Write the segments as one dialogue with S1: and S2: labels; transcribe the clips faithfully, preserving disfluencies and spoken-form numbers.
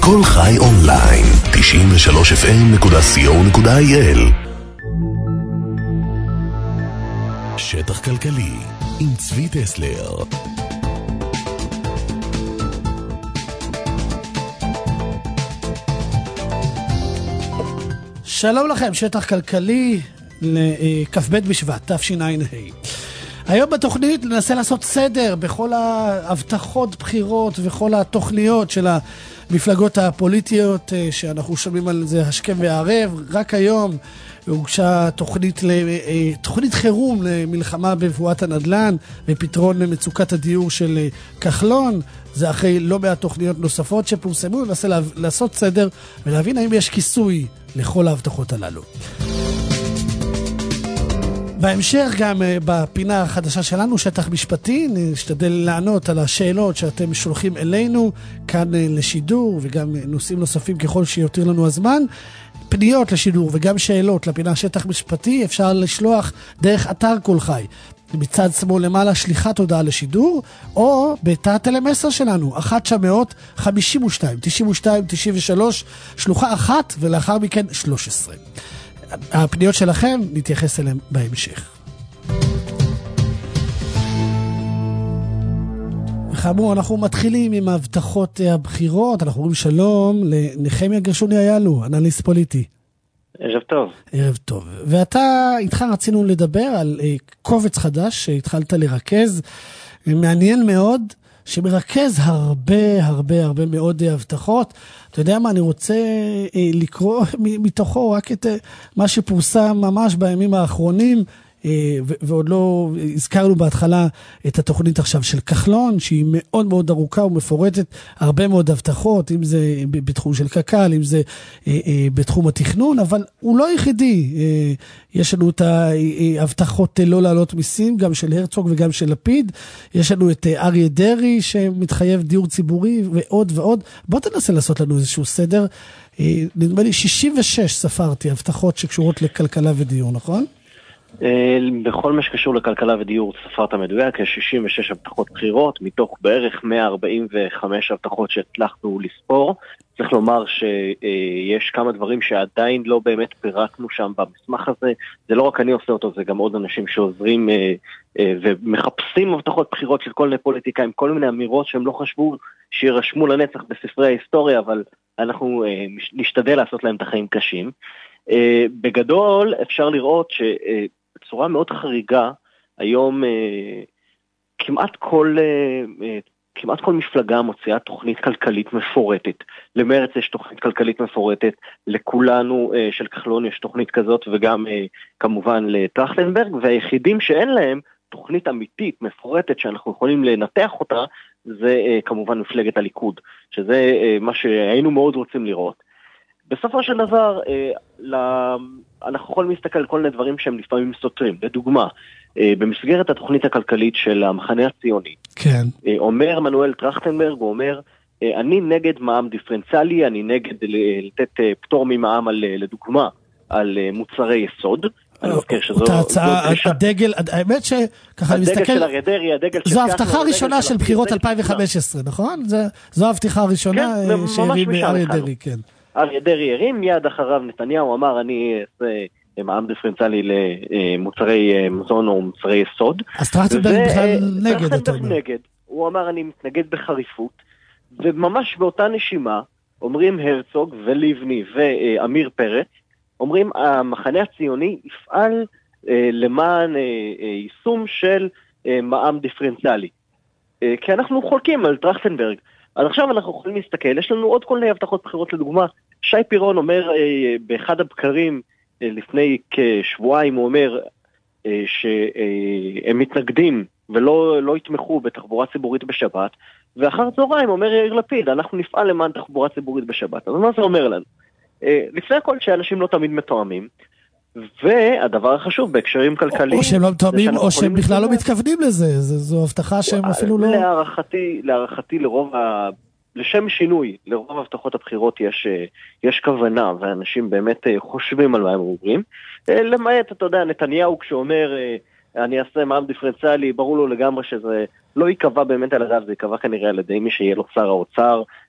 S1: כל חי אונליין, תשעים ושלוש אף אם נקודה סי או נקודה איי אל. שטח כלכלי עם צבי טסלר.
S2: שלום לכם, שטח כלכלי לכ"ב בשבט, תשע"ה. היום בתוכנית ננסה לעשות סדר בכל ההבטחות בחירות וכל התוכניות של המפלגות הפוליטיות שאנחנו שומעים על זה השכם והערב. רק היום הוגשה תוכנית, תוכנית חירום למלחמה בבועת הנדל"ן ופתרון מצוקת הדיור של כחלון. זה אחרי לא מעט תוכניות נוספות שפורסמו. ננסה לעשות סדר ולהבין האם יש כיסוי לכל ההבטחות הללו. בהמשך גם בפינה החדשה שלנו, שטח משפטי, נשתדל לענות על השאלות שאתם שולחים אלינו כאן לשידור, וגם נושאים נוספים ככל שיותר לנו הזמן. פניות לשידור וגם שאלות לפינה שטח משפטי אפשר לשלוח דרך אתר כל חי. מצד שמאל למעלה שליחת הודעה לשידור, או בתא הטלמסר שלנו, אחת תשע מאות חמישים ושתיים תשעים ושתיים תשעים ושלוש, שלוחה אחת ולאחר מכן שלוש עשרה. הפניות שלכם נתייחס אליהם בהמשך. וכאמור, אנחנו מתחילים עם הבטחות הבחירות. אנחנו אומרים שלום לנחמיה גרשוני איילו, אנליסט פוליטי.
S3: ערב טוב.
S2: ערב טוב. ואתה, איתך רצינו לדבר על קובץ חדש שהתחלת לרכז, מעניין מאוד, שמרכז הרבה הרבה הרבה מאוד הבטחות. אתה יודע מה, אני רוצה לקרוא מתוכו רק את מה שפורסם ממש בימים האחרונים, ועוד לא הזכרנו בהתחלה את התוכנית עכשיו של כחלון, שהיא מאוד מאוד ארוכה ומפורטת, הרבה מאוד הבטחות, אם זה בתחום של קק"ל, אם זה בתחום התכנון, אבל הוא לא יחידי. יש לנו את ההבטחות לא לעלות מיסים, גם של הרצוג וגם של לפיד. יש לנו את אריה דרעי שמתחייב דיור ציבורי ועוד ועוד. בוא תנסה לעשות לנו איזשהו סדר. נדמה לי שישים ושש ספרתי הבטחות שקשורות לכלכלה ודיור, נכון?
S3: בכל מה שקשור לכלכלה ודיור ספרת מדויק, יש שישים ושש הבטחות בחירות, מתוך בערך מאה ארבעים וחמש הבטחות שהצלחנו לספור. צריך לומר שיש כמה דברים שעדיין לא באמת פירקנו שם במסמך הזה. זה לא רק אני עושה אותו, זה גם עוד אנשים שעוזרים ומחפשים הבטחות בחירות של כל מיני פוליטיקאים, כל מיני אמירות שהם לא חשבו שירשמו לנצח בספרי ההיסטוריה, אבל אנחנו נשתדל לעשות להם את החיים קשים. בגדול אפשר לראות שבצורה מאוד חריגה היום כמעט כל כמעט כל מפלגה מוציאה תוכנית כלכלית מפורטת. למרץ יש תוכנית כלכלית מפורטת, לכולנו של כחלון יש תוכנית כזאת, וגם כמובן לטרכטנברג, והיחידים שאין להם תוכנית אמיתית מפורטת שאנחנו יכולים לנתח אותה, זה כמובן מפלגת הליכוד, שזה מה שהיינו מאוד רוצים לראות. בסופו של דבר, אנחנו יכולים להסתכל על כל מיני דברים שהם לפעמים סותרים. לדוגמה, במסגרת התוכנית הכלכלית של המחנה הציוני,
S2: כן.
S3: אומר מנואל טרכטנברג, הוא אומר, אני נגד מע"מ דיפרנציאלי, אני נגד לתת פטור ממע"מ על, לדוגמה, על מוצרי יסוד.
S2: אותה הצעה, הדגל, האמת שככה אני מסתכל,
S3: הדגל של אריה דרעי, הדגל של...
S2: זו ההבטחה הראשונה של בחירות אלפיים וחמש עשרה, נכון? זו ההבטחה הראשונה שהרים אריה דרעי, כן.
S3: אריה דרעי הרים, מיד אחריו נתניהו אמר, אני אעשה מע"מ דיפרנציאלי למוצרי מזון או מוצרי יסוד.
S2: אז טרכטנברג בכלל נגד, אתה אומר.
S3: נגד. הוא אמר, אני מתנגד בחריפות, וממש באותה נשימה, אומרים הרצוג ולבני ואמיר פרץ, אומרים, המחנה הציוני יפעל למען יישום של מע"מ דיפרנציאלי. כי אנחנו חולקים על טרכטנברג. אז עכשיו אנחנו יכולים להסתכל, יש לנו עוד כל מיני הבטחות בחירות. לדוגמה, שי פירון אומר באחד הבקרים לפני כשבועיים, הוא אומר שהם מתנגדים ולא לא יתמכו בתחבורה ציבורית בשבת, ואחר צהריים אומר יאיר לפיד, אנחנו נפעל למען תחבורה ציבורית בשבת. אז מה זה אומר לנו? לפני הכל שאנשים לא תמיד מתואמים, והדבר החשוב בהקשרים כלכליים,
S2: או שהם לא מתואמים או שהם בכלל לא מתכוונים לזה, זו הבטחה שהם אפילו לא...
S3: להערכתי, להערכתי לרוב ה... לשם שינוי, לרוב הבטחות הבחירות יש, יש כוונה, ואנשים באמת חושבים על מה הם אומרים. למעט, אתה יודע, נתניהו כשאומר, אני אעשה מע"מ דיפרנציאלי, ברור לו לגמרי שזה לא יקבע באמת על הדף, זה יקבע כנראה על ידי מי שיהיה לו שר האוצר,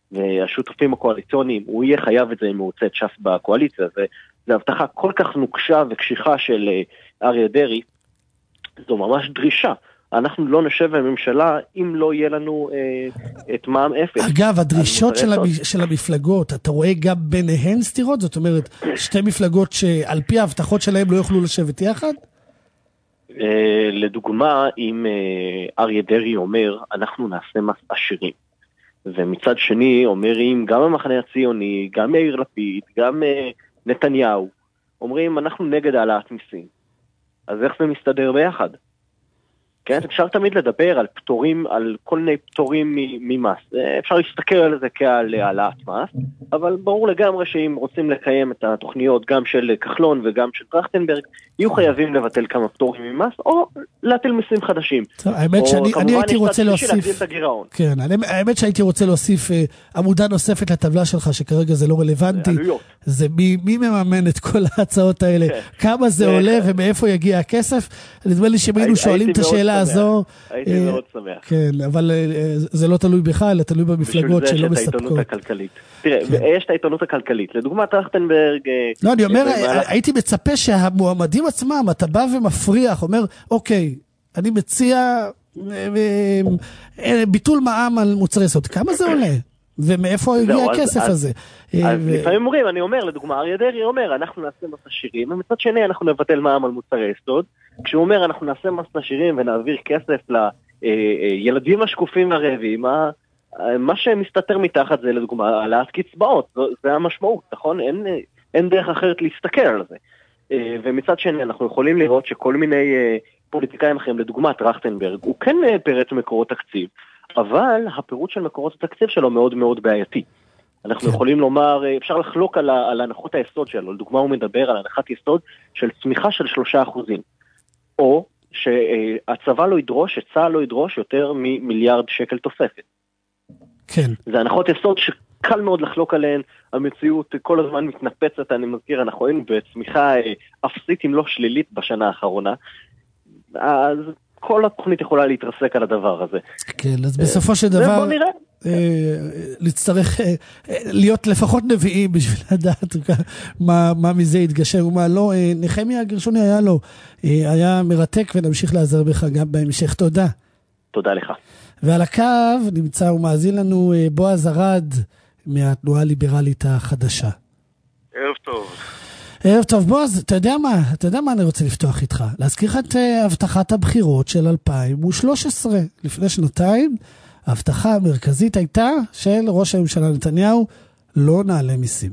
S3: והשותפים הקואליציוניים, הוא יהיה חייב את זה אם הוא רוצה את ש"ס בקואליציה. זה, זה הבטחה כל כך נוקשה וקשיחה של אריה דרעי, זו ממש דרישה. אנחנו לא נשב בממשלה אם לא יהיה לנו אה, את מע"מ אפס.
S2: אגב, הדרישות של, המ... של המפלגות, אתה רואה גם ביניהן סתירות? זאת אומרת, שתי מפלגות שעל פי ההבטחות שלהם לא יוכלו לשבת יחד?
S3: אה, לדוגמה, אם אה, אריה דרעי אומר, אנחנו נעשה מס עשירים. ומצד שני אומרים, גם המחנה הציוני, גם יאיר לפיד, גם אה, נתניהו, אומרים, אנחנו נגד העלאת מיסים. אז איך זה מסתדר ביחד? כן, אפשר תמיד לדבר על פטורים, על כל מיני פטורים ממס. אפשר להסתכל על זה כעל העלאת מס, אבל ברור לגמרי שאם רוצים לקיים את התוכניות גם של כחלון וגם של טרכטנברג, יהיו חייבים לבטל כמה פטורים ממס, או להטיל מיסים חדשים.
S2: האמת שאני הייתי רוצה להוסיף, כן, האמת שהייתי רוצה להוסיף עמודה נוספת לטבלה שלך, שכרגע זה לא רלוונטי. זה מי מממן את כל ההצעות האלה, כמה זה עולה ומאיפה יגיע הכסף. נדמה לי שמיינו שואלים את השאלה הזו.
S3: הייתי מאוד שמח.
S2: כן, אבל זה לא תלוי בך, אלא תלוי במפלגות שלא מספקות.
S3: תראה, יש את העיתונות הכלכלית. לדוגמה, טרכטנברג...
S2: לא, אני אומר, הייתי מצפה שהמועמדים עצמם, אתה בא ומפריח, אומר, אוקיי, אני מציע ביטול מע"מ על מוצרי יסוד. כמה זה עולה? ומאיפה יגיע הכסף הזה?
S3: אז לפעמים אומרים, אני אומר, לדוגמה, אריה דרעי אומר, אנחנו נעשה מס עשירים, ומצד שני אנחנו נבטל מע"מ על מוצרי יסוד. כשהוא אומר, אנחנו נעשה מס עשירים ונעביר כסף לילדים השקופים והרעבים, מה שמסתתר מתחת זה, לדוגמה, העלאת קצבאות, זה המשמעות, נכון? אין, אין דרך אחרת להסתכל על זה. ומצד שני, אנחנו יכולים לראות שכל מיני פוליטיקאים אחרים, לדוגמה, טרכטנברג, הוא כן פירט מקורות תקציב, אבל הפירוט של מקורות התקציב שלו מאוד מאוד בעייתי. אנחנו יכולים לומר, אפשר לחלוק על, על הנחות היסוד שלו, לדוגמה הוא מדבר על הנחת יסוד של צמיחה של שלושה אחוזים, או שהצבא לא ידרוש, שצה"ל לא ידרוש יותר ממיליארד שקל תוספת.
S2: כן.
S3: זה הנחות יסוד שקל מאוד לחלוק עליהן, המציאות כל הזמן מתנפצת, אני מזכיר, אנחנו היינו בצמיחה אפסית אם לא שלילית בשנה האחרונה, אז כל התוכנית יכולה להתרסק על הדבר הזה.
S2: כן, אז בסופו של דבר, להצטרך להיות לפחות נביאים בשביל לדעת מה מזה יתגשר ומה לא. נחמיה גרשוני היה לו, היה מרתק ונמשיך לעזר בך גם בהמשך. תודה.
S3: תודה לך.
S2: ועל הקו נמצא ומאזין לנו בועז ארד מהתנועה הליברלית החדשה.
S4: ערב טוב.
S2: ערב טוב, בועז, אתה יודע מה? אתה יודע מה אני רוצה לפתוח איתך? להזכיר לך את הבטחת הבחירות של אלפיים ושלוש עשרה. לפני שנתיים, ההבטחה המרכזית הייתה של ראש הממשלה נתניהו, לא נעלה מיסים.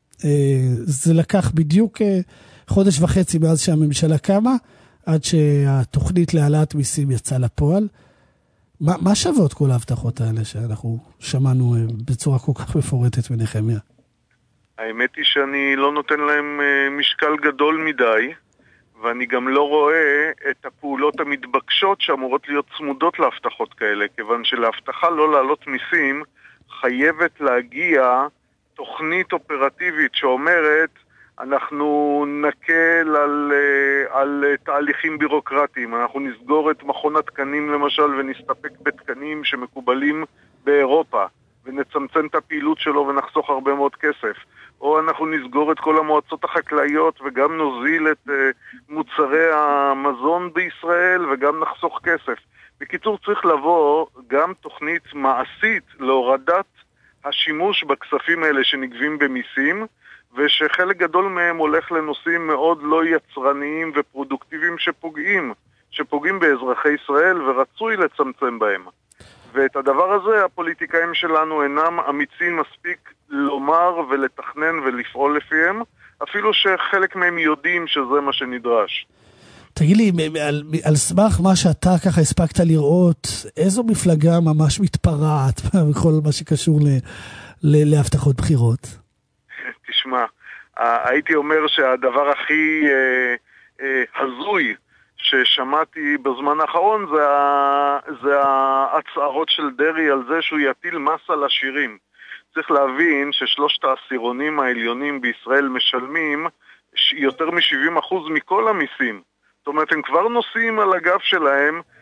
S2: זה לקח בדיוק חודש וחצי מאז שהממשלה קמה, עד שהתוכנית להעלאת מיסים יצאה לפועל. מה, מה שוות כל ההבטחות האלה שאנחנו שמענו בצורה כל כך מפורטת מנחמיה?
S4: האמת היא שאני לא נותן להם משקל גדול מדי, ואני גם לא רואה את הפעולות המתבקשות שאמורות להיות צמודות להבטחות כאלה, כיוון שלהבטחה לא לעלות מיסים חייבת להגיע תוכנית אופרטיבית שאומרת אנחנו נקל על, על תהליכים בירוקרטיים, אנחנו נסגור את מכון התקנים למשל ונסתפק בתקנים שמקובלים באירופה ונצמצם את הפעילות שלו ונחסוך הרבה מאוד כסף, או אנחנו נסגור את כל המועצות החקלאיות וגם נוזיל את uh, מוצרי המזון בישראל וגם נחסוך כסף. בקיצור, צריך לבוא גם תוכנית מעשית להורדת השימוש בכספים האלה שנגבים במיסים, ושחלק גדול מהם הולך לנושאים מאוד לא יצרניים ופרודוקטיביים שפוגעים, שפוגעים באזרחי ישראל ורצוי לצמצם בהם. ואת הדבר הזה הפוליטיקאים שלנו אינם אמיצים מספיק לומר ולתכנן ולפעול לפיהם, אפילו שחלק מהם יודעים שזה מה שנדרש.
S2: תגיד לי, על, על סמך מה שאתה ככה הספקת לראות, איזו מפלגה ממש מתפרעת בכל מה שקשור ל, ל, להבטחות בחירות?
S4: תשמע, הייתי אומר שהדבר הכי אה, אה, הזוי ששמעתי בזמן האחרון זה, זה ההצערות של דרי על זה שהוא יטיל מס על עשירים. צריך להבין ששלושת העשירונים העליונים בישראל משלמים יותר מ-שבעים אחוז מכל המיסים. זאת אומרת, הם כבר נושאים על הגב שלהם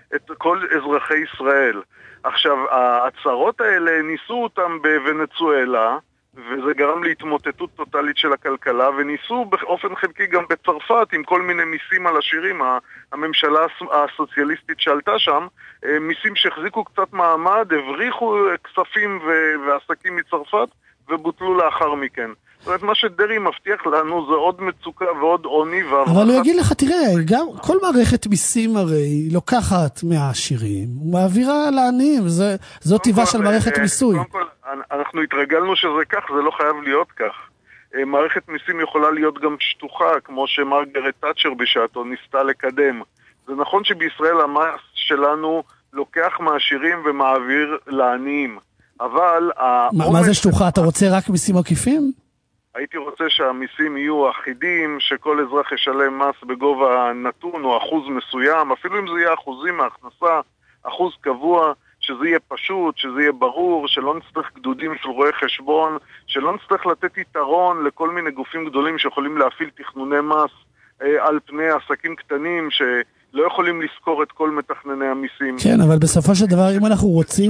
S4: את כל אזרחי ישראל. עכשיו, ההצהרות האלה ניסו אותם בוונצואלה, וזה גרם להתמוטטות טוטלית של הכלכלה, וניסו באופן חלקי גם בצרפת עם כל מיני מיסים על עשירים. הממשלה הסוציאליסטית שעלתה שם, מיסים שהחזיקו קצת מעמד, הבריחו כספים ועסקים מצרפת ובוטלו לאחר מכן. זאת אומרת, מה שדרי מבטיח לנו זה עוד מצוקה ועוד עוני והברחת...
S2: אבל הוא יגיד לך, תראה, גם כל מערכת מיסים הרי לוקחת מהעשירים, ומעבירה לעניים, זו טבעה של מערכת מיסוי.
S4: קודם כל, אנחנו התרגלנו שזה כך, זה לא חייב להיות כך. מערכת מיסים יכולה להיות גם שטוחה, כמו שמרגרט תאצ'ר בשעתו ניסתה לקדם. זה נכון שבישראל המס שלנו לוקח מהעשירים ומעביר לעניים, אבל...
S2: מה זה שטוחה? אתה רוצה רק מיסים עקיפים?
S4: הייתי רוצה שהמיסים יהיו אחידים, שכל אזרח ישלם מס בגובה נתון או אחוז מסוים, אפילו אם זה יהיה אחוזים מההכנסה, אחוז קבוע, שזה יהיה פשוט, שזה יהיה ברור, שלא נצטרך גדודים של רואי חשבון, שלא נצטרך לתת יתרון לכל מיני גופים גדולים שיכולים להפעיל תכנוני מס אה, על פני עסקים קטנים שלא יכולים לזכור את כל מתכנני המיסים.
S2: כן, אבל בסופו של דבר, אם אנחנו רוצים...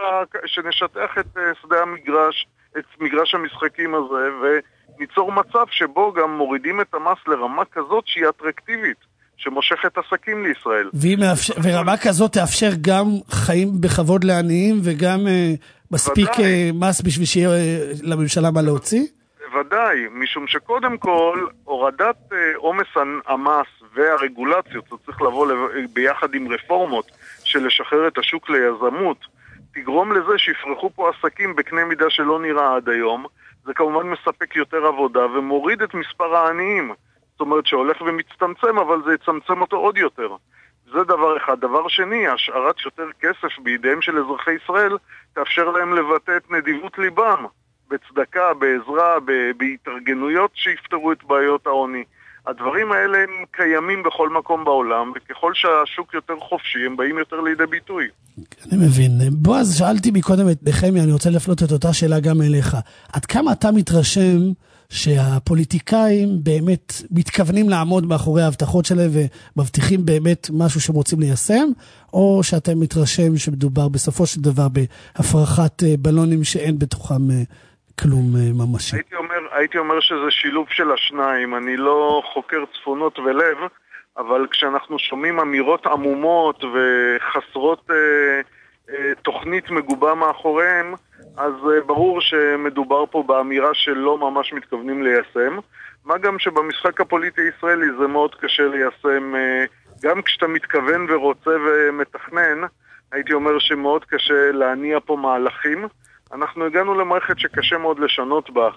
S4: שנשטח את שדה המגרש, את מגרש המשחקים הזה, וניצור מצב שבו גם מורידים את המס לרמה כזאת שהיא אטרקטיבית, שמושכת עסקים לישראל.
S2: מאפשר, ורמה כזאת תאפשר גם חיים בכבוד לעניים, וגם uh, מספיק uh, מס בשביל שיהיה uh, לממשלה מה להוציא?
S4: בוודאי, משום שקודם כל, הורדת uh, עומס המס והרגולציות, זה צריך לבוא ביחד עם רפורמות של לשחרר את השוק ליזמות, תגרום לזה שיפרחו פה עסקים בקנה מידה שלא נראה עד היום. זה כמובן מספק יותר עבודה ומוריד את מספר העניים. זאת אומרת שהולך ומצטמצם, אבל זה יצמצם אותו עוד יותר. זה דבר אחד. דבר שני, השארת יותר כסף בידיהם של אזרחי ישראל תאפשר להם לבטא את נדיבות ליבם, בצדקה, בעזרה, בהתארגנויות שיפתרו את בעיות העוני. הדברים האלה הם קיימים בכל מקום בעולם, וככל שהשוק יותר חופשי, הם באים יותר לידי ביטוי.
S2: אני מבין. בועז, שאלתי מקודם את נחמיה, אני רוצה לפנות את אותה שאלה גם אליך. עד כמה אתה מתרשם שהפוליטיקאים באמת מתכוונים לעמוד מאחורי ההבטחות שלהם ומבטיחים באמת משהו שהם רוצים ליישם, או שאתם מתרשם שמדובר בסופו של דבר בהפרחת בלונים שאין בתוכם כלום ממשי?
S4: הייתי אומר, הייתי אומר שזה שילוב של השניים. אני לא חוקר צפונות ולב, אבל כשאנחנו שומעים אמירות עמומות וחסרות אה, אה, תוכנית מגובה מאחוריהם, אז אה, ברור שמדובר פה באמירה שלא ממש מתכוונים ליישם. מה גם שבמשחק הפוליטי הישראלי זה מאוד קשה ליישם, אה, גם כשאתה מתכוון ורוצה ומתכנן, הייתי אומר שמאוד קשה להניע פה מהלכים. אנחנו הגענו למערכת שקשה מאוד לשנות בה,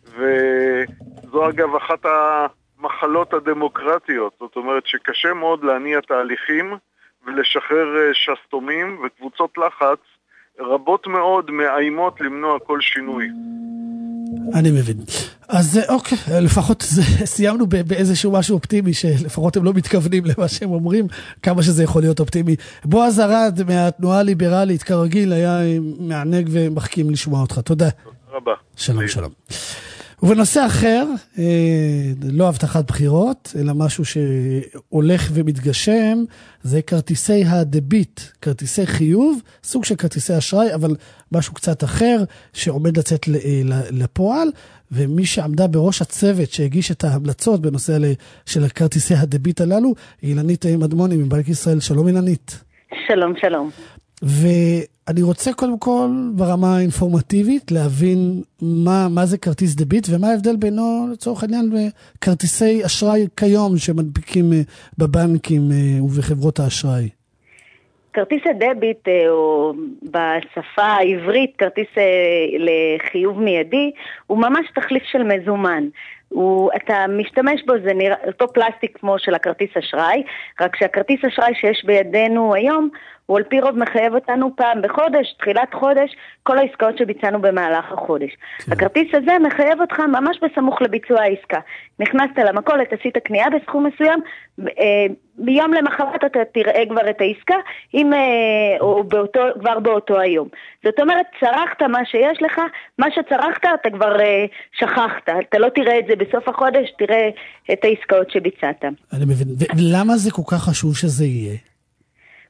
S4: וזו אגב אחת המחלות הדמוקרטיות, זאת אומרת שקשה מאוד להניע תהליכים ולשחרר שסתומים, וקבוצות לחץ רבות מאוד מאיימות למנוע כל שינוי.
S2: אני מבין. אז אוקיי, לפחות סיימנו באיזשהו משהו אופטימי, שלפחות הם לא מתכוונים למה שהם אומרים, כמה שזה יכול להיות אופטימי. בועז ארד מהתנועה הליברלית, כרגיל, היה מענג ומחכים לשמוע אותך. תודה.
S4: תודה רבה.
S2: שלום, שלום. ובנושא אחר, לא הבטחת בחירות, אלא משהו שהולך ומתגשם, זה כרטיסי הדביט, כרטיסי חיוב, סוג של כרטיסי אשראי, אבל משהו קצת אחר שעומד לצאת לפועל, ומי שעמדה בראש הצוות שהגיש את ההמלצות בנושא של הכרטיסי הדביט הללו, אילנית מדמוני מבנק ישראל. שלום אילנית.
S5: שלום, שלום.
S2: ואני רוצה קודם כל ברמה האינפורמטיבית להבין מה, מה זה כרטיס דביט ומה ההבדל בינו לצורך העניין בכרטיסי אשראי כיום שמנפיקים בבנקים ובחברות האשראי.
S5: כרטיס הדביט, או בשפה העברית כרטיס לחיוב מיידי, הוא ממש תחליף של מזומן. הוא, אתה משתמש בו, זה נראה, אותו פלסטיק כמו של הכרטיס אשראי, רק שהכרטיס אשראי שיש בידינו היום, הוא על פי רוב מחייב אותנו פעם בחודש, תחילת חודש, כל העסקאות שביצענו במהלך החודש. כן. הכרטיס הזה מחייב אותך ממש בסמוך לביצוע העסקה. נכנסת למכולת, עשית קנייה בסכום מסוים, ביום למחרת אתה תראה כבר את העסקה, אם, או באותו, כבר באותו היום. זאת אומרת, צרכת מה שיש לך, מה שצרכת אתה כבר שכחת. אתה לא תראה את זה בסוף החודש, תראה את העסקאות שביצעת.
S2: אני מבין. ולמה זה כל כך חשוב שזה יהיה?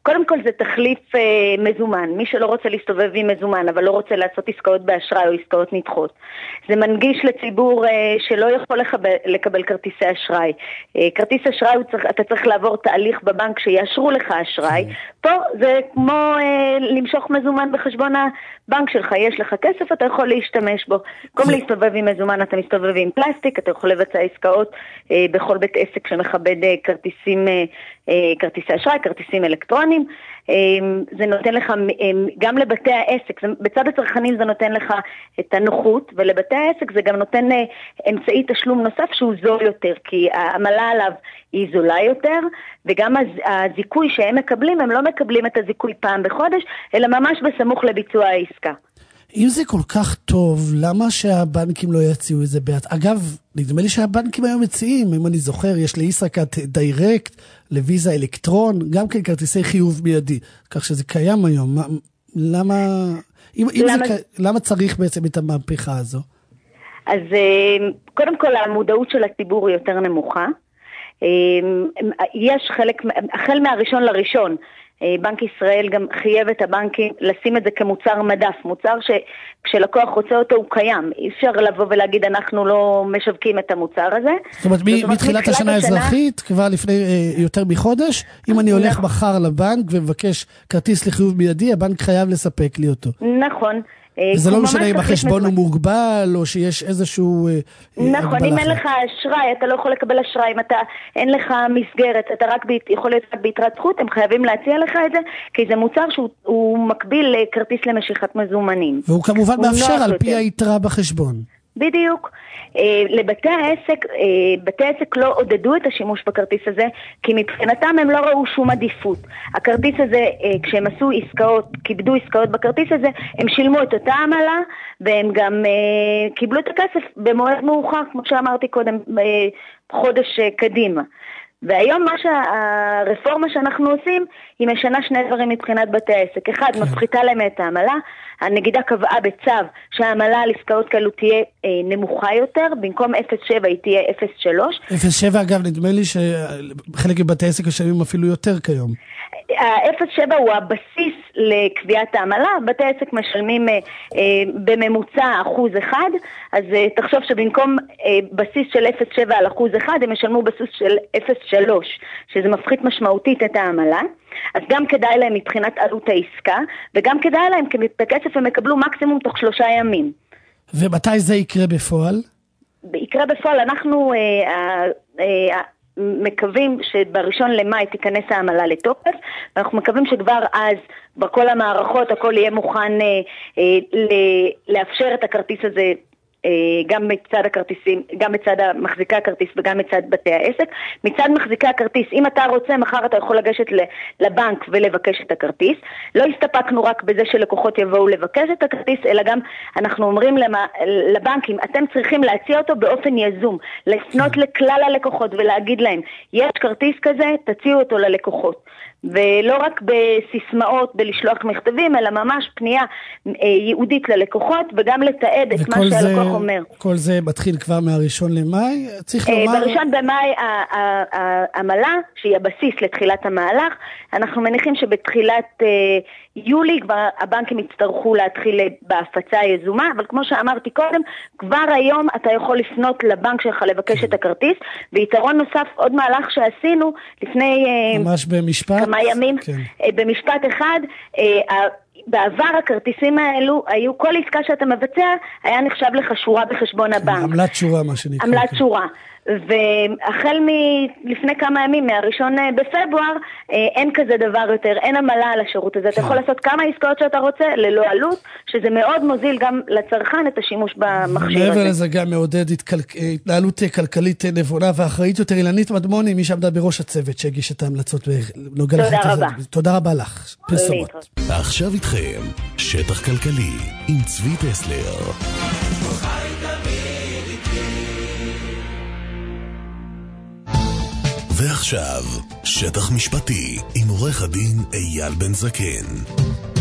S5: קודם כל זה תחליף אה, מזומן, מי שלא רוצה להסתובב עם מזומן, אבל לא רוצה לעשות עסקאות באשראי או עסקאות נדחות. זה מנגיש לציבור אה, שלא יכול לקבל, לקבל כרטיסי אשראי. אה, כרטיס אשראי, צריך, אתה צריך לעבור תהליך בבנק שיאשרו לך אשראי. פה זה כמו אה, למשוך מזומן בחשבון הבנק שלך, יש לך כסף, אתה יכול להשתמש בו. במקום להסתובב עם מזומן, אתה מסתובב עם פלסטיק, אתה יכול לבצע עסקאות אה, בכל בית עסק שמכבד אה, כרטיסים, אה, אה, כרטיסי אשראי, כרטיסים אלקטרונים. אה, זה נותן לך, אה, גם לבתי העסק, זה, בצד הצרכנים זה נותן לך את הנוחות, ולבתי העסק זה גם נותן אה, אמצעי תשלום נוסף שהוא זול יותר, כי העמלה עליו היא זולה יותר, וגם הז, הזיכוי שהם מקבלים, הם לא מקבלים את הזיכוי פעם בחודש, אלא ממש בסמוך לביצוע העסקה.
S2: אם זה כל כך טוב, למה שהבנקים לא יציעו את זה בעד? אגב, נדמה לי שהבנקים היום מציעים, אם אני זוכר, יש לישראכרט דיירקט, לוויזה אלקטרון, גם כן כרטיסי חיוב מיידי, כך שזה קיים היום. למה, אם, אם
S5: למה...
S2: זה, למה צריך בעצם את המהפכה הזו?
S5: אז קודם כל, המודעות של הציבור היא יותר נמוכה. יש חלק, החל מהראשון לראשון, בנק ישראל גם חייב את הבנקים לשים את זה כמוצר מדף, מוצר שכשלקוח רוצה אותו הוא קיים. אי אפשר לבוא ולהגיד אנחנו לא משווקים את המוצר הזה.
S2: זאת אומרת, מתחילת השנה האזרחית, כבר לפני יותר מחודש, אם אני הולך מחר לבנק ומבקש כרטיס לחיוב מיידי, הבנק חייב לספק לי אותו.
S5: נכון.
S2: וזה לא משנה אם החשבון הוא מוגבל, או שיש איזשהו
S5: נכון, אם אין לך אשראי, אתה לא יכול לקבל אשראי, אם אתה, אין לך מסגרת, אתה רק יכול להיות רק ביתרת זכות, הם חייבים להציע לך את זה, כי זה מוצר שהוא מקביל לכרטיס למשיכת מזומנים.
S2: והוא כמובן מאפשר על פי היתרה בחשבון.
S5: בדיוק. לבתי העסק, בתי העסק לא עודדו את השימוש בכרטיס הזה, כי מבחינתם הם לא ראו שום עדיפות. הכרטיס הזה, כשהם עשו עסקאות, כיבדו עסקאות בכרטיס הזה, הם שילמו את אותה עמלה, והם גם קיבלו את הכסף במועד מאוחר, כמו שאמרתי קודם, חודש קדימה. והיום מה שהרפורמה שאנחנו עושים, היא משנה שני דברים מבחינת בתי העסק. אחד, מפחיתה להם את העמלה. הנגידה קבעה בצו שהעמלה על עסקאות כאלו תהיה אה, נמוכה יותר, במקום אפס נקודה שבע היא תהיה אפס נקודה שלוש.
S2: אפס נקודה שבע אגב, נדמה לי שחלק מבתי העסק משלמים אפילו יותר כיום.
S5: ה-אפס נקודה שבע הוא הבסיס לקביעת העמלה, בתי העסק משלמים אה, אה, בממוצע אחוז אחד, אז אה, תחשוב שבמקום אה, בסיס של אפס נקודה שבע על אחוז אחד, הם משלמו בסיס של אפס נקודה שלוש, שזה מפחית משמעותית את העמלה. אז גם כדאי להם מבחינת עלות העסקה, וגם כדאי להם כי את הכסף הם יקבלו מקסימום תוך שלושה ימים.
S2: ומתי זה יקרה בפועל?
S5: יקרה בפועל, אנחנו אה, אה, מקווים שבראשון למאי תיכנס העמלה לתוקף, ואנחנו מקווים שכבר אז, בכל המערכות, הכל יהיה מוכן אה, אה, לאפשר את הכרטיס הזה, גם מצד הכרטיסים, גם מצד מחזיקי הכרטיס וגם מצד בתי העסק. מצד מחזיקי הכרטיס, אם אתה רוצה, מחר אתה יכול לגשת לבנק ולבקש את הכרטיס. לא הסתפקנו רק בזה שלקוחות יבואו לבקש את הכרטיס, אלא גם אנחנו אומרים לבנקים, אתם צריכים להציע אותו באופן יזום, לפנות לכלל הלקוחות ולהגיד להם, יש כרטיס כזה, תציעו אותו ללקוחות. ולא רק בסיסמאות, בלשלוח מכתבים, אלא ממש פנייה ייעודית ללקוחות, וגם לתעד את מה שהלקוח אומר.
S2: כל זה מתחיל כבר מהראשון למאי? צריך לומר...
S5: בראשון במאי העמלה, שהיא הבסיס לתחילת המהלך, אנחנו מניחים שבתחילת יולי כבר הבנקים יצטרכו להתחיל בהפצה היזומה, אבל כמו שאמרתי קודם, כבר היום אתה יכול לפנות לבנק שלך לבקש את הכרטיס, ויתרון נוסף, עוד מהלך שעשינו לפני...
S2: ממש במשפט?
S5: כמה ימים,
S2: כן.
S5: במשפט אחד, בעבר הכרטיסים האלו, היו כל עסקה שאתה מבצע, היה נחשב לך שורה בחשבון הבנק.
S2: עמלת שורה, מה שנקרא.
S5: עמלת שורה. והחל מלפני כמה ימים, מהראשון בפברואר, אין כזה דבר יותר, אין עמלה על השירות הזה. אתה יכול לעשות כמה עסקאות שאתה רוצה, ללא עלות, שזה מאוד מוזיל גם לצרכן את השימוש במכשיר הזה.
S2: מעבר לזה גם מעודד התנהלות כלכלית נבונה ואחראית יותר. אילנית מדמוני, מי שעמדה בראש הצוות שהגיש את ההמלצות.
S5: תודה רבה.
S2: תודה רבה לך. פרסומות.
S1: עכשיו איתכם, שטח כלכלי עם צבי טסלר. ועכשיו, שטח משפטי עם עורך הדין אייל בן זקן.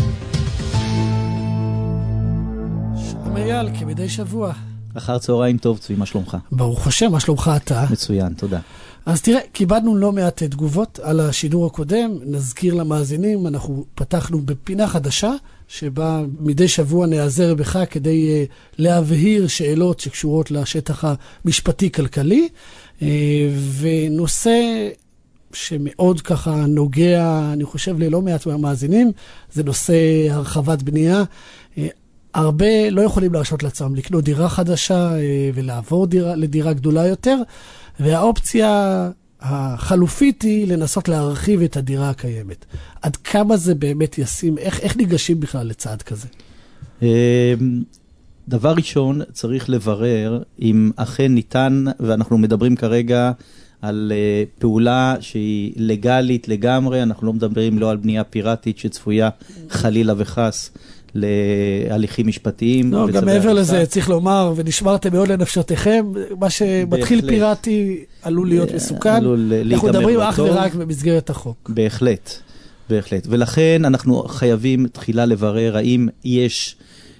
S2: שלום אייל, כמדי שבוע.
S6: אחר צהריים טוב, צבי, מה שלומך?
S2: ברוך השם, מה שלומך אתה?
S6: מצוין, תודה.
S2: אז תראה, קיבלנו לא מעט תגובות על השידור הקודם, נזכיר למאזינים, אנחנו פתחנו בפינה חדשה, שבה מדי שבוע נעזר בך כדי uh, להבהיר שאלות שקשורות לשטח המשפטי-כלכלי, uh, ונושא שמאוד ככה נוגע, אני חושב, ללא מעט מהמאזינים, זה נושא הרחבת בנייה. Uh, הרבה לא יכולים להרשות לעצמם לקנות דירה חדשה uh, ולעבור דירה, לדירה גדולה יותר, והאופציה החלופית היא לנסות להרחיב את הדירה הקיימת. עד כמה זה באמת ישים? איך, איך ניגשים בכלל לצעד כזה?
S6: דבר ראשון, צריך לברר אם אכן ניתן, ואנחנו מדברים כרגע על פעולה שהיא לגלית לגמרי, אנחנו לא מדברים לא על בנייה פיראטית שצפויה חלילה וחס להליכים משפטיים.
S2: לא, גם מעבר לזה, צריך לומר, ונשמרתם מאוד לנפשותיכם, מה שמתחיל פיראטי עלול להיות מסוכן. אנחנו מדברים אך ורק במסגרת החוק.
S6: בהחלט, בהחלט. ולכן אנחנו חייבים תחילה לברר האם יש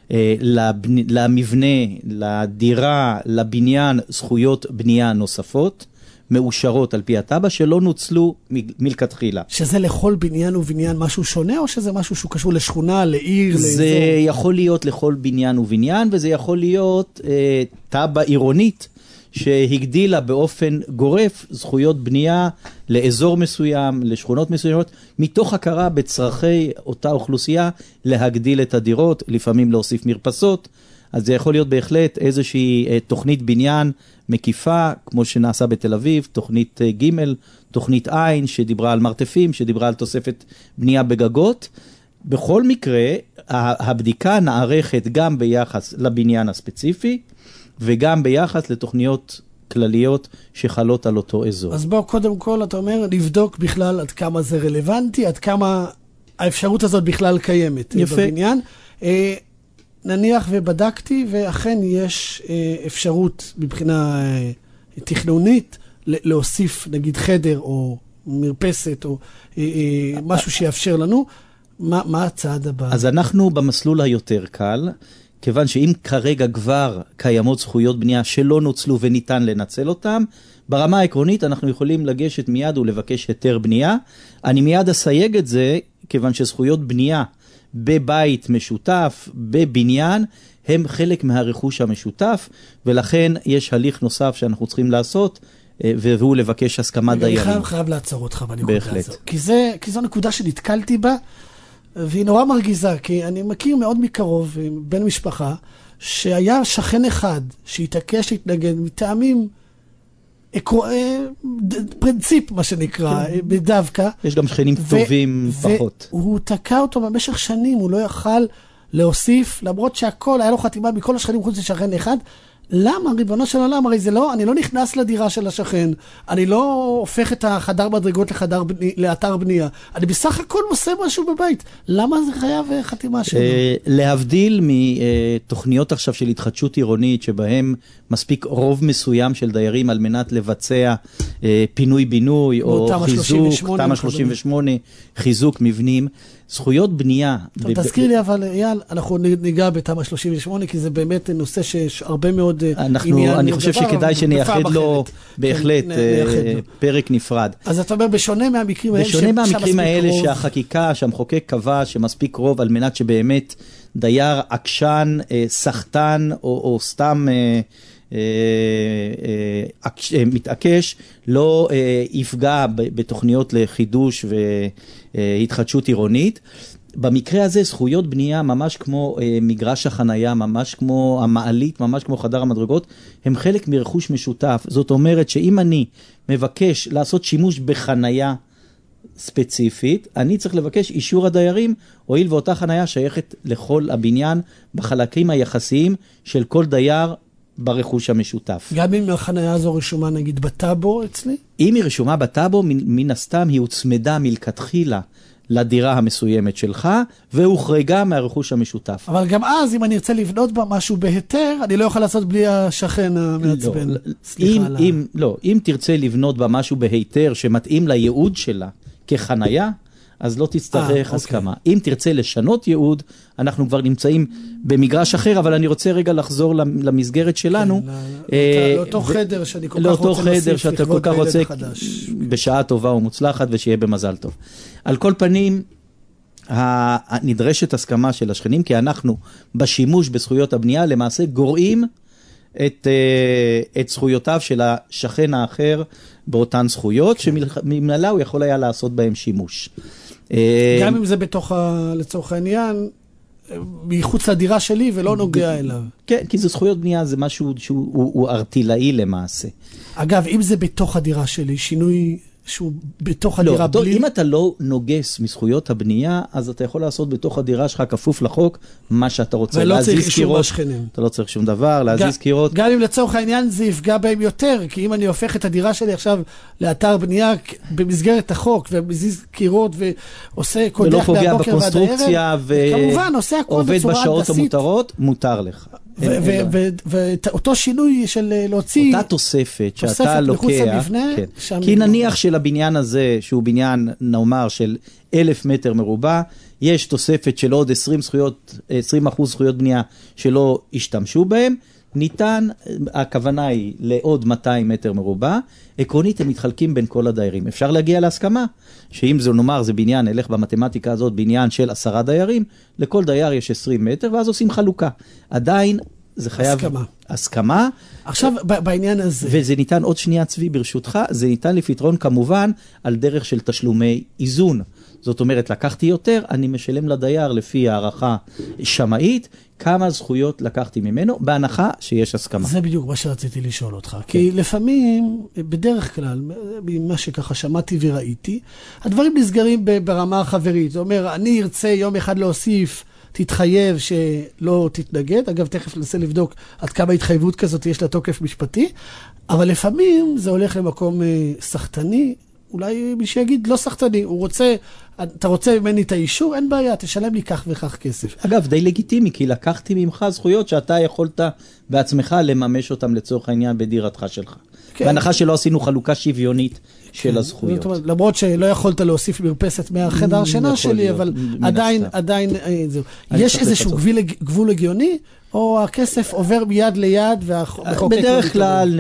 S6: למבנה, לדירה, לבניין, זכויות בנייה נוספות, מאושרות על פי הטבע, שלא נוצלו מלכתחילה.
S2: שזה לכל בניין ובניין משהו שונה, או שזה משהו שהוא קשור לשכונה, לעיר, לאזור?
S6: זה יכול להיות לכל בניין ובניין, וזה יכול להיות אה, טבע עירונית, שהגדילה באופן גורף זכויות בנייה לאזור מסוים, לשכונות מסוימות, מתוך הכרה בצרכי אותה אוכלוסייה, להגדיל את הדירות, לפעמים להוסיף מרפסות, אז זה יכול להיות בהחלט איזושהי אה, תוכנית בניין מקיפה, כמו שנעשה בתל אביב, תוכנית אה, ג', תוכנית עין, שדיברה על מרתפים, שדיברה על תוספת בנייה בגגות. בכל מקרה, הבדיקה נערכת גם ביחס לבניין הספציפי, וגם ביחס לתוכניות כלליות שחלות על אותו אזור.
S2: אז בוא, קודם כל, אתה אומר, נבדוק בכלל עד כמה זה רלוונטי, עד כמה האפשרות הזאת בכלל קיימת.
S6: יפה.
S2: בבניין. אה, נניח ובדקתי, ואכן יש אה, אפשרות מבחינה אה, תכנונית להוסיף, נגיד, חדר או מרפסת או אה, אה, משהו שיאפשר לנו. מה, מה הצעד הבא?
S6: אז אנחנו במסלול היותר קל, כיוון שאם כרגע כבר קיימות זכויות בנייה שלא נוצלו וניתן לנצל אותם, ברמה העקרונית אנחנו יכולים לגשת מיד ולבקש היתר בנייה. אני מיד אסייג את זה, כיוון שזכויות בנייה בבית משותף, בבניין, הם חלק מהרכוש המשותף, ולכן יש הליך נוסף שאנחנו צריכים לעשות, והוא לבקש הסכמת דיירים.
S2: אני חייב, חייב לעצור אותך בנקודה הזו. כי זה, כי זו נקודה שנתקלתי בה, והיא נורא מרגיזה, כי אני מכיר מאוד מקרוב, בן משפחה, שהיה שכן אחד שהתעקש להתנגד מטעמים, פרינציפ, מה שנקרא, בדווקא.
S6: יש גם שכנים טובים פחות.
S2: והוא תקע אותו במשך שנים, הוא לא יכל להוסיף, למרות שהכל, היה לו חתימה מכל השכנים חוץ לשכן אחד. למה? ריבונו של עולם, הרי זה לא, אני לא נכנס לדירה של השכן, אני לא הופך את החדר מדרגות לחדר, לאתר בנייה, אני בסך הכל עושה משהו בבית. למה זה חייב חתימה שלו?
S6: להבדיל מתוכניות עכשיו של התחדשות עירונית, שבהם מספיק רוב מסוים של דיירים על מנת לבצע פינוי-בינוי, או חיזוק, תמ"א שלושים ושמונה, חיזוק מבנים, זכויות בנייה.
S2: טוב, תזכיר לי, אבל אייל, אנחנו ניגע בתמ"א שלושים ושמונה, כי זה באמת נושא שיש הרבה מאוד עניין.
S6: אני חושב שכדאי שנייחד לו בהחלט פרק נפרד.
S2: אז אתה אומר, בשונה מהמקרים האלה,
S6: בשונה מהמקרים האלה שהחקיקה, שהמחוקק קבע, שמספיק רוב על מנת שבאמת דייר עקשן, סחטן, או סתם מתעקש, לא יפגע בתוכניות לחידוש והתחדשות עירונית. במקרה הזה זכויות בנייה, ממש כמו מגרש החנייה, ממש כמו המעלית, ממש כמו חדר המדרגות, הם חלק מרכוש משותף. זאת אומרת שאם אני מבקש לעשות שימוש בחנייה ספציפית, אני צריך לבקש אישור הדיירים, הואיל ואותה חנייה שייכת לכל הבניין בחלקים היחסיים של כל דייר ברכוש המשותף.
S2: גם אם החנייה הזו רשומה נגיד בטאבו אצלי?
S6: אם היא רשומה בטאבו, מן הסתם היא הוצמדה מלכתחילה לדירה המסוימת שלך, והוחרגה מהרכוש המשותף.
S2: אבל גם אז, אם אני ארצה לבנות בה משהו בהיתר, אני לא יכול לעשות בלי השכן המעצבן.
S6: לא, אם, אם, לא, אם תרצה לבנות בה משהו בהיתר שמתאים לייעוד שלה כחנייה, אז לא תצטרך הסכמה. אם תרצה לשנות ייעוד, אנחנו כבר נמצאים במגרש אחר, אבל אני רוצה רגע לחזור למסגרת שלנו.
S2: לאותו חדר שאני כל כך רוצה להוסיף לכבוד הילד החדש.
S6: בשעה טובה ומוצלחת, ושיהיה במזל טוב. על כל פנים, נדרשת הסכמה של השכנים, כי אנחנו בשימוש בזכויות הבנייה, למעשה גורעים את, את זכויותיו של השכן האחר באותן זכויות, שממילא הוא יכול היה לעשות בהם שימוש.
S2: גם אם זה בתוך, לצורך העניין, מחוץ לדירה שלי ולא נוגע אליו.
S6: כן, כי זה זכויות בנייה, זה משהו שהוא ארטילאי למעשה.
S2: אגב, אם זה בתוך הדירה שלי, שינוי שהוא בתוך הדירה
S6: לא,
S2: בלי...
S6: אם אתה לא נוגס מזכויות הבנייה, אז אתה יכול לעשות בתוך הדירה שלך כפוף לחוק, מה שאתה רוצה.
S2: ולא צריך אישור מהשכנים.
S6: אתה לא צריך שום דבר, להזיז קירות.
S2: גם אם לצורך העניין זה יפגע בהם יותר, כי אם אני הופך את הדירה שלי עכשיו לאתר בנייה במסגרת החוק, ומזיז קירות ועושה קודח מהבוקר ועד הערב, כמובן עושה הכל בצורה הנדסית.
S6: עובד בשעות המותרות, מותר לך.
S2: ואותו שינוי של להוציא...
S6: אותה תוספת שאתה לוקח, כי נניח של הבניין הזה, שהוא בניין נאמר של אלף מטר מרובע, יש תוספת של עוד עשרים זכויות, עשרים אחוז זכויות בנייה שלא השתמשו בהם, ניתן, הכוונה היא לעוד מאתיים מטר מרובע, עקרונית הם מתחלקים בין כל הדיירים. אפשר להגיע להסכמה, שאם זה נאמר זה בניין, נלך במתמטיקה הזאת, בניין של עשרה דיירים, לכל דייר יש עשרים מטר, ואז עושים חלוקה. עדיין זה חייב...
S2: הסכמה.
S6: הסכמה.
S2: עכשיו, בעניין הזה...
S6: וזה ניתן עוד שנייה צבי ברשותך, זה ניתן לפתרון כמובן על דרך של תשלומי איזון. זאת אומרת, לקחתי יותר, אני משלם לדייר לפי הערכה שמאית, כמה זכויות לקחתי ממנו, בהנחה שיש הסכמה.
S2: זה בדיוק מה שרציתי לשאול אותך. כן. כי לפעמים, בדרך כלל, ממה שככה שמעתי וראיתי, הדברים נסגרים ברמה החברית. זאת אומרת, אני ארצה יום אחד להוסיף, תתחייב שלא תתנגד. אגב, תכף ננסה לבדוק עד כמה התחייבות כזאת יש לה תוקף משפטי, אבל לפעמים זה הולך למקום סחטני, אולי מי שיגיד לא סחטני, הוא רוצה, אתה רוצה ממני את האישור, אין בעיה, תשלם לי כך וכך כסף.
S6: אגב, די לגיטימי, כי לקחתי ממך זכויות שאתה יכולת בעצמך לממש אותם לצורך העניין בדירתך שלך. כן. בהנחה שלא עשינו חלוקה שוויונית של הזכויות. זאת אומרת,
S2: למרות שלא יכולת להוסיף מרפסת מהחדר שינה שלי, אבל עדיין, עדיין, זהו. יש איזשהו גבול הגיוני, או הכסף עובר מיד ליד והמחוקק...
S6: בדרך כלל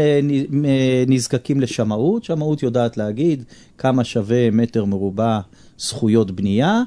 S6: נזקקים לשמאות, שמאות יודעת להגיד כמה שווה מטר מרובע זכויות בנייה,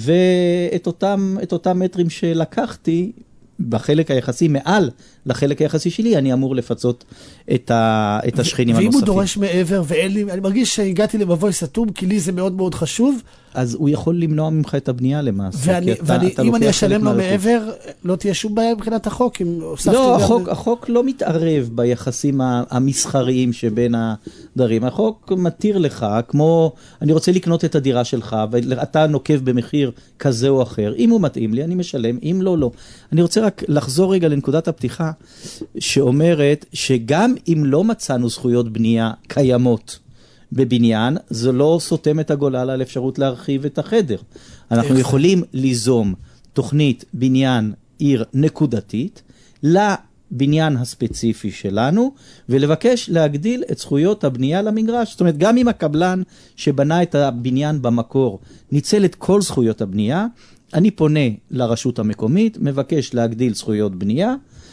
S6: ואת אותם, את אותם מטרים שלקחתי, בחלק היחסי, מעל לחלק היחסי שלי, אני אמור לפצות את, ה, את השכנים
S2: ואם
S6: הנוספים.
S2: הוא דורש מעבר, ואין לי, אני מרגיש שהגעתי למבוי סתום, כי לי זה מאוד מאוד חשוב.
S6: אז הוא יכול למנוע ממך את הבנייה למעשה.
S2: ואני, אתה, ואני, אתה אם אני אשלם לו מעבר, לא תהיה שום בעיה מבחינת החוק.
S6: לא, החוק, ל... החוק לא מתערב ביחסים המסחריים שבין הדרים. החוק מתיר לך, כמו, אני רוצה לקנות את הדירה שלך, ואתה נוקב במחיר כזה או אחר. אם הוא מתאים לי, אני משלם, אם לא, לא. אני רוצה רק לחזור רגע לנקודת הפתיחה, שאומרת שגם אם לא מצאנו זכויות בנייה קיימות בבניין, זה לא סותם את הגולל על אפשרות להרחיב את החדר. אנחנו יכולים ליזום תוכנית בניין עיר נקודתית לבניין הספציפי שלנו, ולבקש להגדיל את זכויות הבנייה למגרש. זאת אומרת, גם אם הקבלן שבנה את הבניין במקור ניצל את כל זכויות הבנייה, אני פונה לרשות המקומית, מבקש להגדיל זכויות בנייה,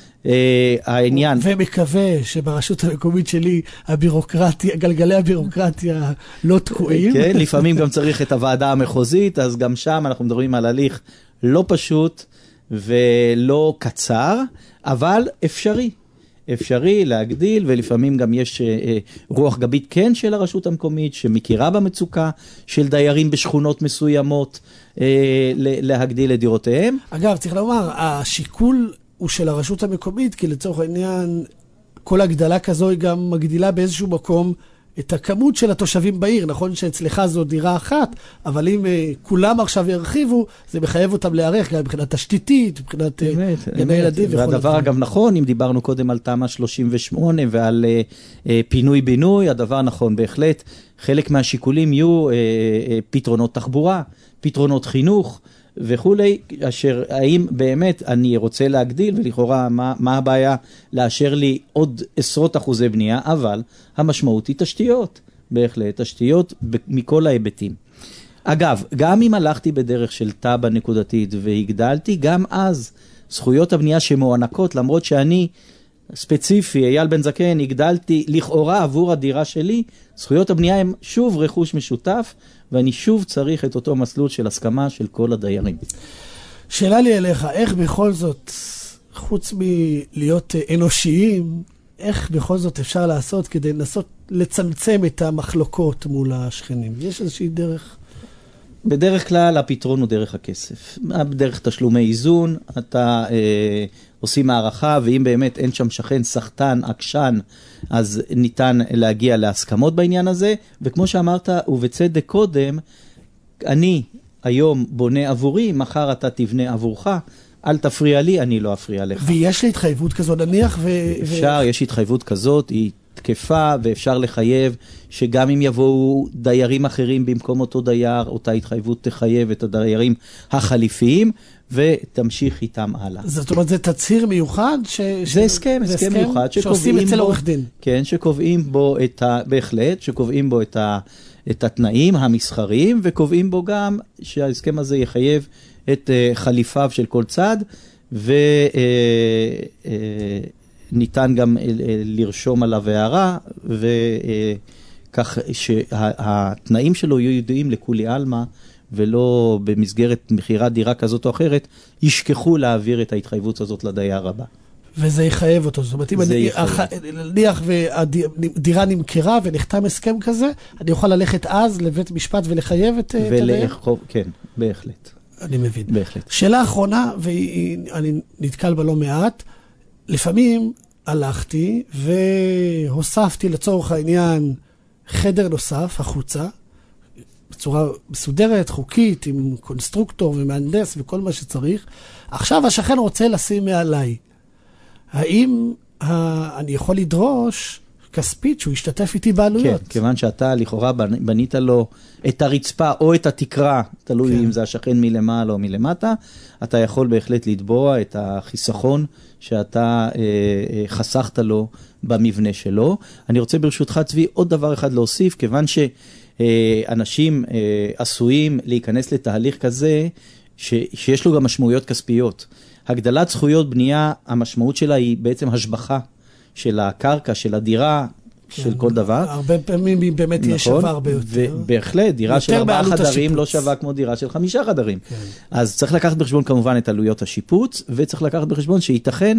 S6: העניין...
S2: ומקווה שברשות המקומית שלי הבירוקרטיה, גלגלי הבירוקרטיה לא תקועים.
S6: כן, לפעמים גם צריך את הוועדה המחוזית, אז גם שם אנחנו מדברים על הליך לא פשוט ולא קצר, אבל אפשרי. אפשרי להגדיל, ולפעמים גם יש רוח גבית כן של הרשות המקומית, שמכירה במצוקה של דיירים בשכונות מסוימות, להגדיל את דירותיהם.
S2: אגב, צריך לומר, השיקול הוא של הרשות המקומית, כי לצורך העניין, כל הגדלה כזו היא גם מגדילה באיזשהו מקום את הכמות של התושבים בעיר. נכון שאצלך זו דירה אחת, אבל אם uh, כולם עכשיו ירחיבו, זה מחייב אותם להיערך, גם מבחינת תשתיתית, מבחינת גני ילדים.
S6: והדבר אגב נכון, אם דיברנו קודם על תמ"א שלושים ושמונה ועל uh, uh, פינוי-בינוי, הדבר נכון בהחלט. חלק מהשיקולים יהיו uh, uh, פתרונות תחבורה, פתרונות חינוך, וכולי, אשר האם באמת אני רוצה להגדיל, ולכאורה מה, מה הבעיה לאשר לי עוד עשרות אחוזי בנייה, אבל המשמעות היא תשתיות, בהחלט, תשתיות מכל ההיבטים. אגב, גם אם הלכתי בדרך של טאבה נקודתית והגדלתי, גם אז זכויות הבנייה שמוענקות, למרות שאני ספציפי, אייל בן זקן, הגדלתי לכאורה עבור הדירה שלי, זכויות הבנייה הם שוב רכוש משותף, ואני שוב צריך את אותו מסלול של הסכמה של כל הדיירים.
S2: שאלה לי אליך, איך בכל זאת, חוץ מלהיות אנושיים, איך בכל זאת אפשר לעשות כדי לנסות לצמצם את המחלוקות מול השכנים? יש איזושהי דרך?
S6: בדרך כלל הפתרון הוא דרך הכסף. בדרך תשלומי איזון, אתה אה, עושים הערכה, ואם באמת אין שם שכן, סחטן, עקשן, אז ניתן להגיע להסכמות בעניין הזה. וכמו שאמרת, ובצדק קודם, אני היום בונה עבורי, מחר אתה תבנה עבורך, אל תפריע לי, אני לא אפריע לך.
S2: ויש לי התחייבות כזאת, נניח ו...
S6: אפשר, ו... יש התחייבות כזאת, היא תקפה, ואפשר לחייב שגם אם יבואו דיירים אחרים במקום אותו דייר, אותה התחייבות תחייב את הדיירים החליפיים, ותמשיך איתם הלאה.
S2: זאת אומרת, זה תצהיר מיוחד? ש...
S6: זה הסכם, זה הסכם מיוחד.
S2: שעושים אצל עורך דין.
S6: כן, שקובעים בו את ה... בהחלט, שקובעים בו את, ה... את התנאים המסחריים, וקובעים בו גם שההסכם הזה יחייב את uh, חליפיו של כל צד, וניתן uh, uh, גם uh, לרשום עליו הערה, וכך uh, שהתנאים שלו יהיו ידועים לכולי אלמה, ולא במסגרת מחירת דירה כזאת או אחרת, ישכחו להעביר את ההתחייבות הזאת לדייר הבא.
S2: וזה יחייב אותו. זאת אומרת, אם נניח והדירה נמכרה ונחתם הסכם כזה, אני אוכל ללכת אז לבית משפט ולחייב את הדייר?
S6: כן, בהחלט.
S2: אני מבין.
S6: בהחלט.
S2: שאלה אחרונה, ואני נתקל בה לא מעט, לפעמים הלכתי והוספתי לצורך העניין חדר נוסף, החוצה, בצורה מסודרת, חוקית, עם קונסטרוקטור ומהנדס וכל מה שצריך. עכשיו השכן רוצה לשים מעליי. האם ה... אני יכול לדרוש כספית שהוא ישתתף איתי בעלויות?
S6: כן, כיוון שאתה לכאורה בנית לו את הרצפה או את התקרה, תלוי כן. אם זה השכן מלמעלה או מלמטה, אתה יכול בהחלט לתבוע את החיסכון שאתה אה, אה, חסכת לו במבנה שלו. אני רוצה ברשותך צבי עוד דבר אחד להוסיף, כיוון שאנשים אה, אה, עשויים להיכנס לתהליך כזה, ש... שיש לו גם משמעויות כספיות. הגדלת זכויות בנייה, המשמעות שלה היא בעצם השבחה של הקרקע, של הדירה, כן, של כל דבר.
S2: הרבה פעמים היא באמת נכון, שווה הרבה יותר.
S6: ובהחלט, דירה של ארבעה חדרים השיפוץ. לא שווה כמו דירה של חמישה חדרים. כן. אז צריך לקחת בחשבון כמובן את עלויות השיפוץ, וצריך לקחת בחשבון שייתכן,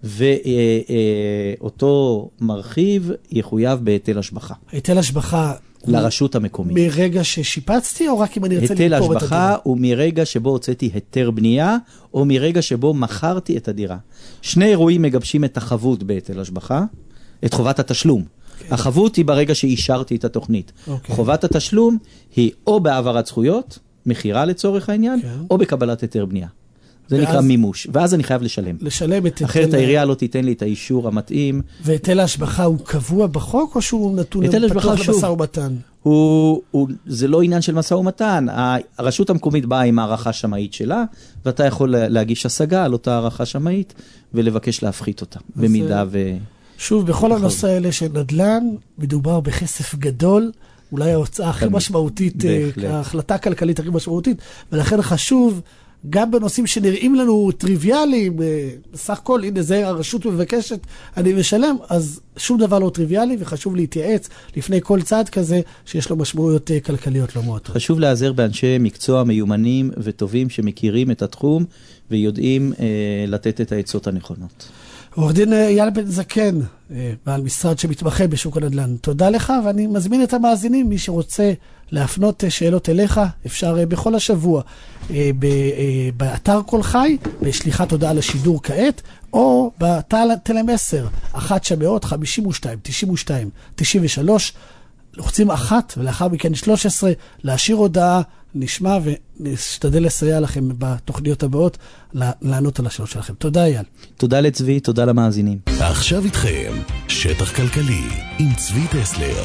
S6: ואותו מרחיב יחויב בהיטל השבחה.
S2: היטל השבחה...
S6: לרשות המקומית.
S2: מרגע ששיפצתי, או רק אם אני ארצה למכור את הדירה?
S6: היטל השבחה הוא מרגע שבו הוצאתי היתר בנייה, או מרגע שבו מכרתי את הדירה. שני אירועים מגבשים את החבות בהיטל השבחה, את חובת התשלום. Okay. החבות היא ברגע שאישרתי את התוכנית. Okay. חובת התשלום היא או בהעברת זכויות, מחירה לצורך העניין, okay. או בקבלת היתר בנייה. זה ואז... נקרא מימוש, ואז אני חייב לשלם.
S2: לשלם את...
S6: אחרת העירייה לא תיתן לי את האישור המתאים.
S2: והיטל ההשבחה הוא קבוע בחוק, או שהוא נתון פתוח למשא ומתן?
S6: הוא, הוא, זה לא עניין של משא ומתן. הרשות המקומית באה עם הערכה שמאית שלה, ואתה יכול להגיש השגה על אותה הערכה שמאית, ולבקש להפחית אותה, במידה ו...
S2: שוב, בכל הנושא האלה של נדל"ן, מדובר בכסף גדול, אולי ההוצאה הכי משמעותית, ההחלטה הכלכלית הכי משמעותית, ולכן חשוב... גם בנושאים שנראים לנו טריוויאליים, בסך הכל, הנה זה הרשות מבקשת, אני משלם, אז שום דבר לא טריוויאלי, וחשוב להתייעץ לפני כל צעד כזה, שיש לו משמעויות כלכליות לא מועטות.
S6: חשוב להיעזר באנשי מקצוע מיומנים וטובים שמכירים את התחום, ויודעים אה, לתת את העצות הנכונות.
S2: עורך דין אייל בן זקן, בעל משרד שמתמחה בשוק הנדל"ן, תודה לך, ואני מזמין את המאזינים, מי שרוצה להפנות שאלות אליך, אפשר בכל השבוע, באתר כל חי, בשליחת הודעה לשידור כעת, או בטלם עשר, אחת שבעות, חמישים ושתיים, תשעים ושתיים, תשעים ושלוש, לוחצים אחת, ולאחר מכן שלוש עשרה, להשאיר הודעה, נשמע ונשתדל לסייע לכם בתוכניות הבאות, לענות על השאלות שלכם. תודה אייל.
S6: תודה לצבי, תודה למאזינים.
S1: עכשיו איתכם, שטח כלכלי, עם צבי טסלר.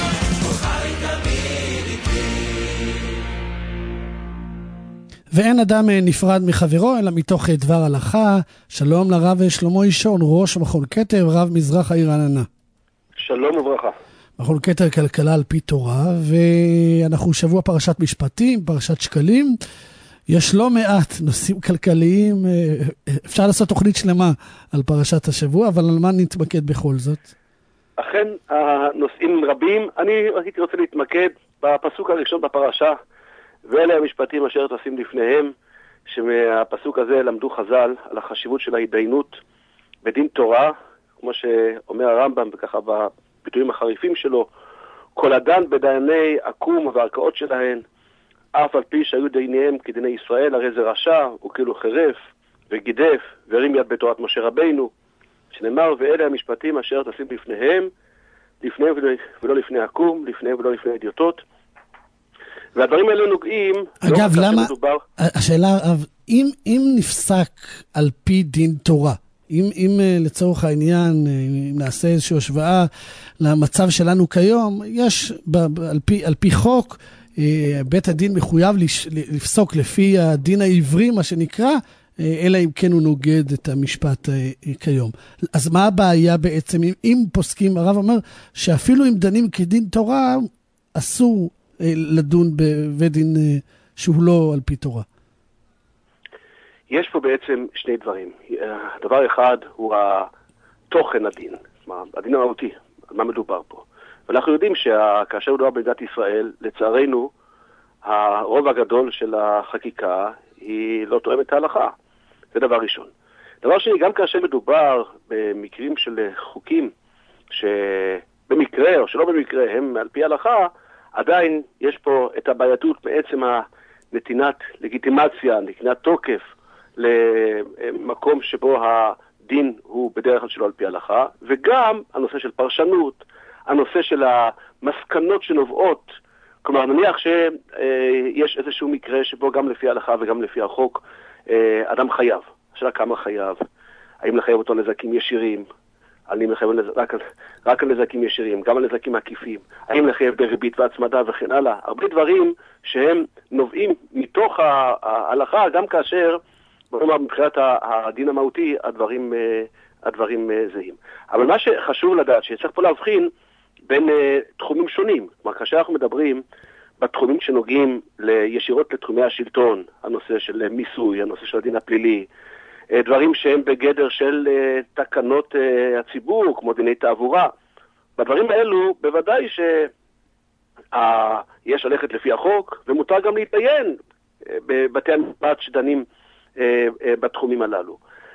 S2: ואין אדם נפרד מחברו, אלא מתוך דבר הלכה. שלום לרב שלמה אישון, ראש מכון כתר, רב מזרח העיר רעננה.
S7: שלום וברכה.
S2: מכון כתר כלכלה על פי תורה, ואנחנו שבוע פרשת משפטים, פרשת שקלים. יש לא מעט נושאים כלכליים, אפשר לעשות תוכנית שלמה על פרשת השבוע, אבל על מה נתמקד בכל זאת?
S7: אכן, הנושאים רבים. אני הייתי רוצה להתמקד בפסוק הראשון בפרשה, ואלה המשפטים אשר תשים לפניהם, שמהפסוק הזה למדו חז"ל על החשיבות של ההתדיינות בדין תורה, כמו שאומר הרמב"ם, וככה בביטויים החריפים שלו, כל הדן בדייני עקום והערכאות שלהן, אף על פי שהיו דיניהם כדיני ישראל, הרי זה רשע, הוא כאילו חרף וגידף והרים יד בתורת משה רבינו, שנאמר, ואלה המשפטים אשר תשים לפניהם, לפניהם ולא לפני עקום, לפניהם ולא לפני הדיוטות. והדברים האלה נוגעים...
S2: אגב,
S7: לא
S2: למה...
S7: מדובר...
S2: השאלה, אם, אם נפסק על פי דין תורה, אם, אם לצורך העניין, אם נעשה איזושהי השוואה למצב שלנו כיום, יש ב, על, פי, על פי חוק, בית הדין מחויב לפסוק לפי הדין העברי, מה שנקרא, אלא אם כן הוא נוגד את המשפט כיום. אז מה הבעיה בעצם, אם, אם פוסקים, הרב אומר, שאפילו אם דנים כדין תורה, אסור לדון בבית דין שהוא לא על פי תורה?
S7: יש פה בעצם שני דברים. דבר אחד הוא התוכן הדין, הדין המהותי, על מה מדובר פה. ואנחנו יודעים שכאשר מדובר במדינת ישראל, לצערנו, הרוב הגדול של החקיקה היא לא תואמת את ההלכה. זה דבר ראשון. דבר שני, גם כאשר מדובר במקרים של חוקים שבמקרה או שלא במקרה הם על פי ההלכה, עדיין יש פה את הבעייתות בעצם הנתינת לגיטימציה, נתינת תוקף למקום שבו הדין הוא בדרך כלל שלא על פי ההלכה, וגם הנושא של פרשנות, הנושא של המסקנות שנובעות, כלומר נניח שיש איזשהו מקרה שבו גם לפי ההלכה וגם לפי החוק אדם חייב. השאלה כמה חייב, האם לחייב אותו נזקים ישירים, האם לחייב רק, רק על נזקים ישירים, גם על נזקים עקיפים, האם לחייב בריבית והצמדה וכן הלאה. הרבה דברים שהם נובעים מתוך ההלכה, גם כאשר, כלומר מבחינת הדין המהותי, הדברים, הדברים זהים. אבל מה שחשוב לדעת, שצריך פה להבחין בין תחומים שונים. כלומר, כאשר אנחנו מדברים בתחומים שנוגעים ישירות לתחומי השלטון, הנושא של מיסוי, הנושא של הדין הפלילי, דברים שהם בגדר של תקנות הציבור, כמו דיני תעבורה. בדברים האלו, בוודאי שיש ללכת לפי החוק, ומותר גם להתדיין בבתי המשפט שדנים בתחומים הללו.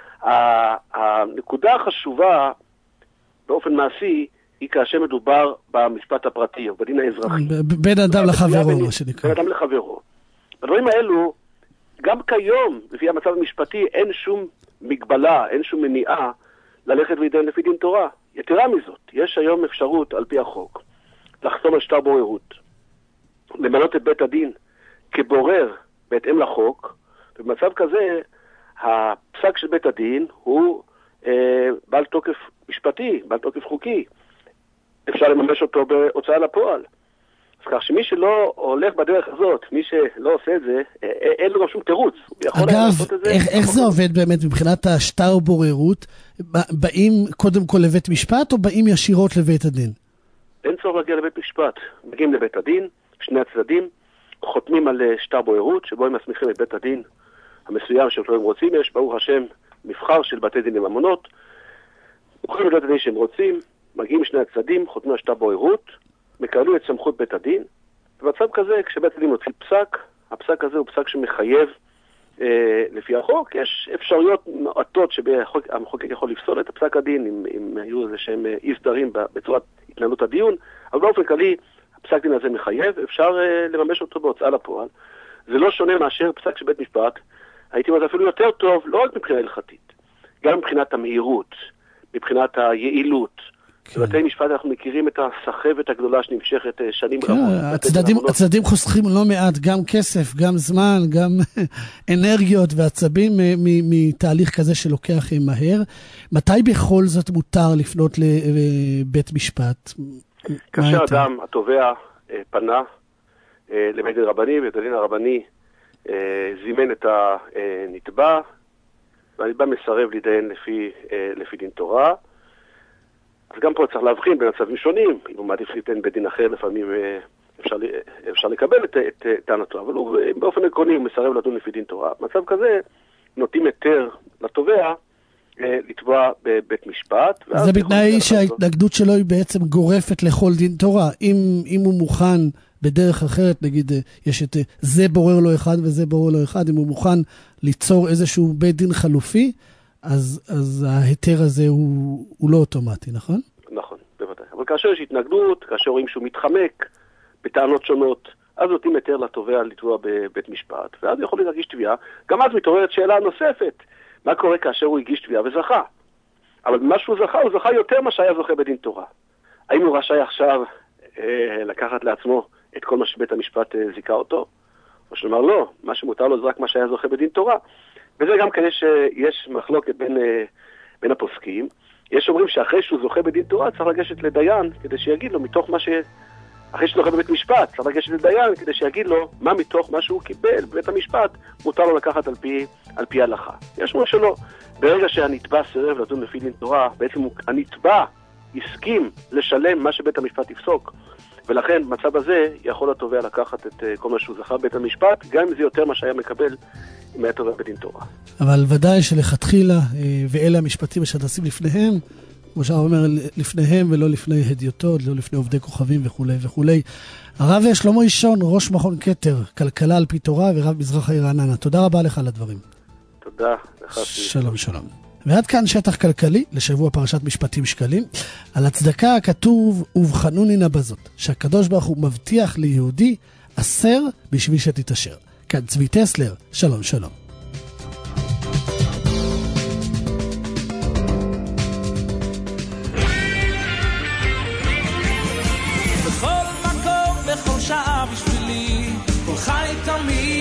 S7: הנקודה החשובה באופן מעשי, היא כאשר מדובר במשפט הפרטי, או בדין האזרחי.
S2: בין אדם לחברו, מה שנקרא.
S7: בין אדם לחברו. בדברים האלו, גם כיום, לפי המצב המשפטי, אין שום מגבלה, אין שום מניעה ללכת ולהתדיין לפי דין תורה. יתרה מזאת, יש היום אפשרות, על פי החוק, לחתום על שטר בוררות, למנות את בית הדין כבורר בהתאם לחוק, ובמצב כזה, הפסק של בית הדין הוא אה, בעל תוקף משפטי, בעל תוקף חוקי. אפשר לממש אותו בהוצאה לפועל. אז כך שמי שלא הולך בדרך הזאת, מי שלא עושה את זה, אין לו גם שום תירוץ.
S2: אגב, איך, איך זה עובד באמת מבחינת השטר בוררות? באים קודם כל לבית משפט או באים ישירות לבית הדין?
S7: אין צורך להגיע לבית משפט. מגיעים לבית הדין, שני הצדדים, חותמים על שטר בוררות, שבו הם מסמיכים את בית הדין המסוים שאותו הם רוצים. יש, ברוך השם, מבחר של בתי דין לממונות. בוחרים את בית הדין שהם רוצים, מגיעים שני הצדדים, חותמים על שטר בוררות, מקבלים את סמכות בית הדין. במצב כזה, כשבית הדין מוציא פסק, הפסק הזה הוא פסק שמחייב אה, לפי החוק. יש אפשרויות מעטות שהמחוקק יכול לפסול את הפסק הדין, אם, אם היו איזה שהם אי סדרים בצורת התנהלות הדיון, אבל באופן כללי, הפסק דין הזה מחייב, אפשר אה, לממש אותו בהוצאה לפועל. זה לא שונה מאשר פסק של בית משפט, הייתי אומר אפילו יותר טוב, לא רק מבחינה הלכתית, גם מבחינת המהירות, מבחינת היעילות. בבתי משפט אנחנו מכירים את הסחבת הגדולה שנמשכת שנים רבות.
S2: הצדדים, הצדדים חוסכים לא מעט, גם כסף, גם זמן, גם אנרגיות ועצבים מתהליך כזה שלוקח מהר. מתי בכל זאת מותר לפנות לבית משפט?
S7: כאשר אדם, התובע, פנה לבית דין רבני, ובית הדין הרבני זימן את הנתבע, והנתבע מסרב להתדיין לפי, לפי דין תורה. אז גם פה צריך להבחין בין מצבים שונים, אם הוא מעדיף ליתן בדין אחר, לפעמים אפשר, אפשר לקבל את, את טענתו, אבל הוא באופן עקרוני הוא מסרב לדון לפי דין תורה. מצב כזה נותנים היתר לתובע לתבוע בבית משפט.
S2: זה בתנאי שההתנגדות שלו היא בעצם גורפת לכל דין תורה. אם, אם הוא מוכן בדרך אחרת, נגיד, יש את זה בורר לו אחד וזה בורר לו אחד, אם הוא מוכן ליצור איזשהו בית דין חלופי, אז, אז ההיתר הזה הוא, הוא לא אוטומטי, נכון?
S7: נכון, בוודאי. אבל כאשר יש התנגדות, כאשר רואים שהוא מתחמק בטענות שונות, אז נותנים היתר לתובע לתבוע בבית משפט, ואז הוא יכול להגיש תביעה. גם אז מתעוררת שאלה נוספת, מה קורה כאשר הוא הגיש תביעה וזכה? אבל במה שהוא זכה, הוא זכה יותר מה שהיה זוכה בדין תורה. האם הוא רשאי עכשיו אה, לקחת לעצמו את כל מה שבית המשפט אה, זיכה אותו? או שאומר לא, מה שמותר לו זה רק מה שהיה זוכה בדין תורה. וזה גם כדי שיש מחלוקת בין, אה, בין הפוסקים. יש אומרים שאחרי שהוא זוכה בדין תורה צריך לגשת לדיין כדי שיגיד לו מתוך מה ש... אחרי שהוא זוכה בבית משפט צריך לגשת לדיין כדי שיגיד לו מה מתוך מה שהוא קיבל בבית המשפט מותר לו לקחת על פי, על פי הלכה. יש אומרים שלא. ברגע שהנתבע סירב לדון לפי דין תורה, בעצם הנתבע הסכים לשלם מה שבית המשפט יפסוק. ולכן במצב הזה יכול התובע לקחת את כל מה שהוא זכה בבית המשפט, גם אם זה יותר מה שהיה מקבל אם היה תובע בדין תורה.
S2: אבל ודאי שלכתחילה, ואלה המשפטים שתשים לפניהם, כמו שאתה אומר, לפניהם ולא לפני הדיוטות, לא לפני עובדי כוכבים וכו' וכו'. הרב שלמה אישון, ראש מכון כתר, כלכלה על פי תורה ורב מזרח העיר רעננה. תודה רבה לך על הדברים.
S7: תודה.
S2: שלום שלום. ועד כאן שטח כלכלי לשבוע פרשת משפטים שקלים. על הצדקה הכתוב ובחנוני נא בזאת, שהקדוש ברוך הוא מבטיח ליהודי עשר בשביל שתתאשר. כאן צבי טסלר, שלום שלום.
S8: בכל מקום, בכל שעה בשבילי, כל חי תמיד